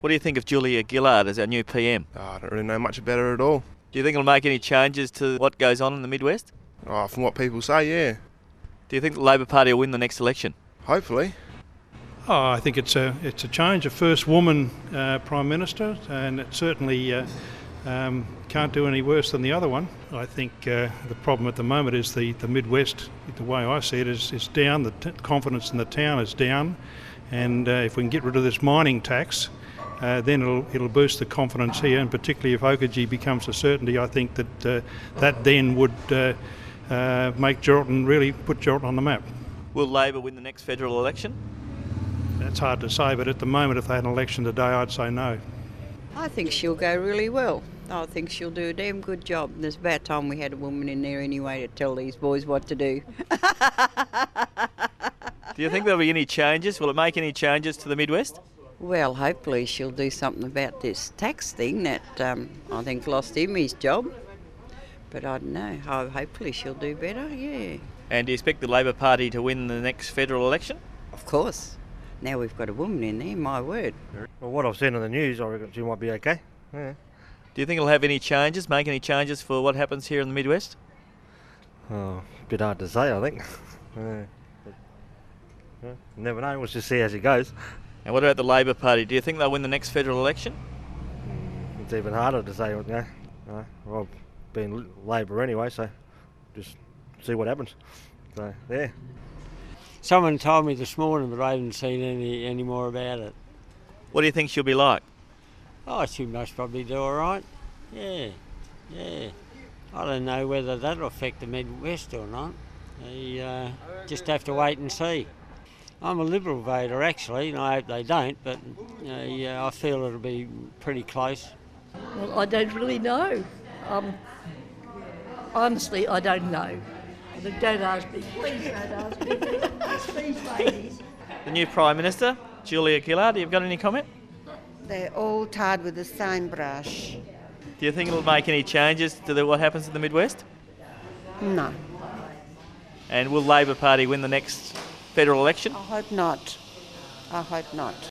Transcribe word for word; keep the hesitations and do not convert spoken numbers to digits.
What do you think of Julia Gillard as our new P M? Oh, I don't really know much about her at all. Do you think it'll make any changes to what goes on in the Midwest? Oh, from what people say, yeah. Do you think the Labor Party will win the next election? Hopefully. Oh, I think it's a it's a change, a first woman uh, Prime Minister, and it certainly uh, um, can't do any worse than the other one. I think uh, the problem at the moment is the, the Midwest, the way I see it, is, is down. The t- confidence in the town is down, and uh, if we can get rid of this mining tax, uh, then it'll it'll boost the confidence here, and particularly if Oakajee becomes a certainty, I think that uh, that then would uh, uh, make Geraldton, really put Geraldton on the map. Will Labor win the next federal election? That's hard to say, but at the moment, if they had an election today, I'd say no. I think she'll go really well. I think she'll do a damn good job. There's about time we had a woman in there anyway to tell these boys what to do. Do you think there'll be any changes? Will it make any changes to the Midwest? Well, hopefully she'll do something about this tax thing that um, I think lost him his job. But I don't know. Ho- Hopefully she'll do better, yeah. And do you expect the Labor Party to win the next federal election? Of course. Now we've got a woman in there, my word. Well, what I've seen on the news, I reckon she might be okay. Yeah. Do you think it'll have any changes, make any changes for what happens here in the Midwest? Oh, a bit hard to say, I think. Yeah. But, yeah, never know. We'll just see as it goes. And what about the Labor Party? Do you think they'll win the next federal election? It's even harder to say. Yeah. No, well, I've been Labor anyway, so just see what happens. So, yeah. Someone told me this morning, but I haven't seen any, any more about it. What do you think she'll be like? Oh, she must probably do all right. Yeah, yeah. I don't know whether that'll affect the Midwest or not. You uh, just have to wait and see. I'm a Liberal voter, actually, and I hope they don't, but uh, yeah, I feel it'll be pretty close. Well, I don't really know. Um, honestly, I don't know. Don't ask me. Please don't ask me. Please, ladies. The new Prime Minister, Julia Gillard, have you got any comment? They're all tarred with the same brush. Do you think it'll make any changes to the, what happens in the Midwest? No. And will Labor Party win the next federal election? I hope not. I hope not.